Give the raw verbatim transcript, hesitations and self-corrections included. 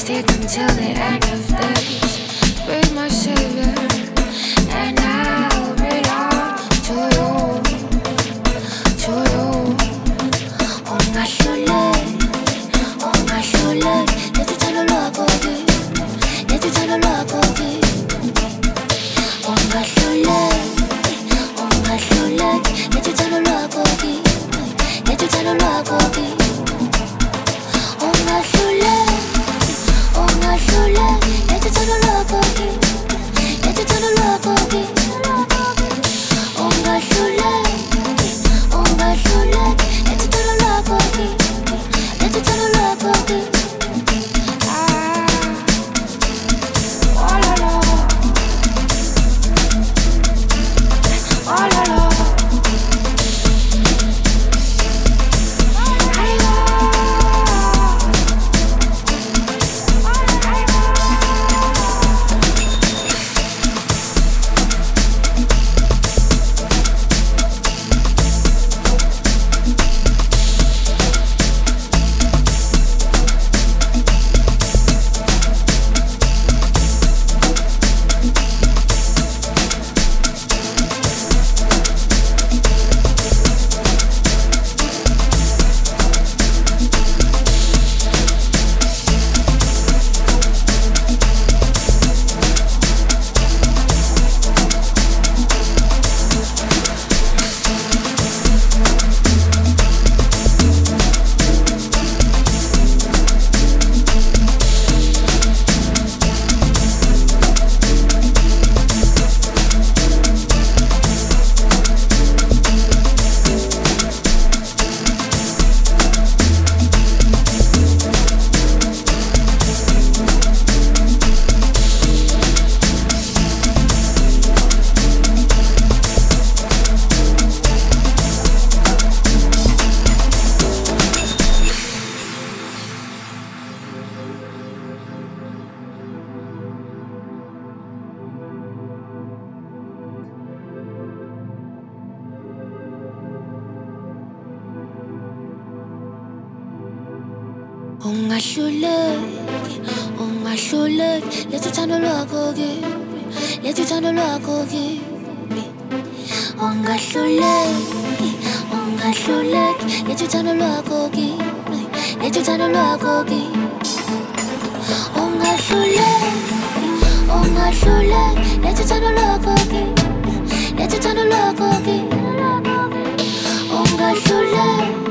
stick until the end of this. Be my savior, and I'll belong to you, to you. On my shoulder, on my shoulder. Let you turn the lock over, let you turn the lock over. On my shoulder, on my shoulder. Let you turn the lock over, let you turn the lock over. On my shoulder, on my shoulder. Let you turn the lock over, let you turn the lock over. On my shoulder, on my shoulder. Let you turn the lock over, let you turn the lock over. Ah, oh la la, oh la la. On my shoulder, on my shoulder. Let you turn the lock over, let you turn the lock over. On my shoulder, on my shoulder. Let you turn the lock over, let you turn the lock over. On my shoulder, on my shoulder. Let you turn the lock over, let you turn the lock over. On my shoulder.